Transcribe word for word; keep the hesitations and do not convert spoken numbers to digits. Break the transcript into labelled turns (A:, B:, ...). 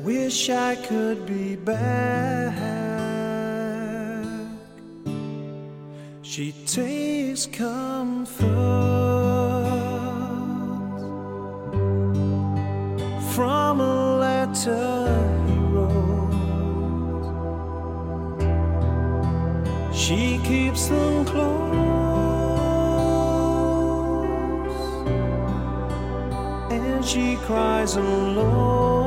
A: wish I could be back. She takes comfort from a letter he wrote. She keeps them close, and she cries alone.